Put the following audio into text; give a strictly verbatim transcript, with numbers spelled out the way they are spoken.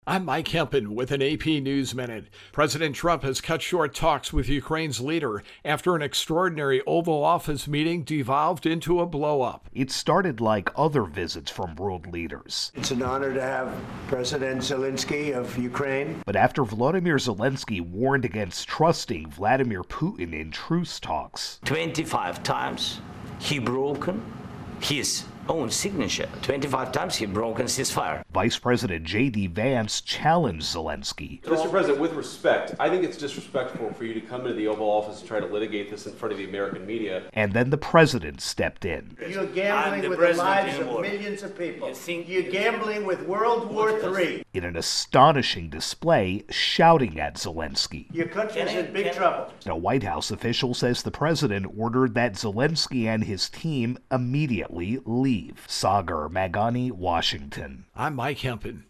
I'm Mike Hempen with an A P News Minute. President Trump has cut short talks with Ukraine's leader after an extraordinary Oval Office meeting devolved into a blow-up. It started like other visits from world leaders. It's an honor to have President Zelensky of Ukraine. But after Volodymyr Zelensky warned against trusting Vladimir Putin in truce talks. twenty-five times he broken his own signature. twenty-five times he broken ceasefire. Vice President J D Vance challenged Zelensky. Mister President, with respect, I think it's disrespectful for you to come into the Oval Office and try to litigate this in front of the American media. And then the president stepped in. You're gambling the with the president lives of anymore. millions of people. You think- You're gambling with World War Three. In an astonishing display, shouting at Zelensky. Your country's Can I- in big can I- trouble. A White House official says the president ordered that Zelensky and his team immediately leave. Sagar Magani, Washington. I'm Mike Hempen.